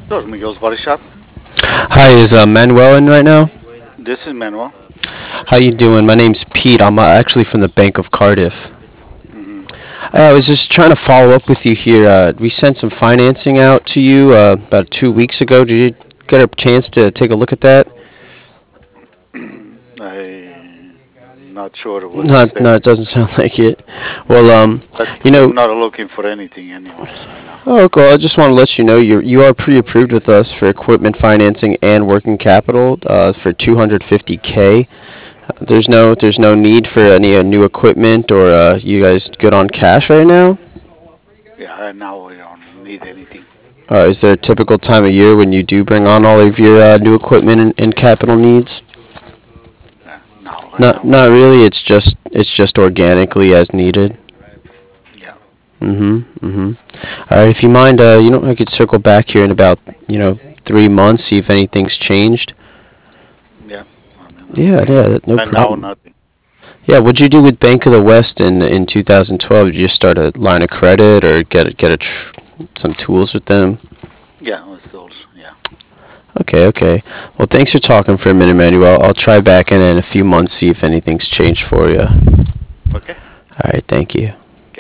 Sure, Miguel's Body Shop. Hi, is Manuel in right now? This is Manuel. How you doing? My name's Pete. I'm actually from the Bank of Cardiff. Hmm. I was just trying to follow up with you here. We sent some financing out to you about 2 weeks ago. Did you get a chance to take a look at that? I'm not sure what is Not, that, no, it doesn't sound like it. Well, but you know, I'm not looking for anything, anyways, right now. oh, okay. I just want to let you know you are pre-approved with us for equipment financing and working capital for 250K. There's no need for any new equipment or you guys good on cash right now? Yeah, right now we don't need anything. Is there a typical time of year when you do bring on all of your new equipment and capital needs? No, right Not now we not don't. really. It's just organically as needed. Yeah, All right. If you mind, I could circle back here in about 3 months, see if anything's changed. yeah. I mean, Yeah, yeah, no right now problem. nothing. Yeah, what'd you do with Bank of the West in 2012? Did you just start a line of credit or some tools with them? Yeah, it's those. Yeah. Okay, okay. Well, thanks for talking for a minute, Manuel. I'll try back in a few months, see if anything's changed for you. All Okay. right, thank you.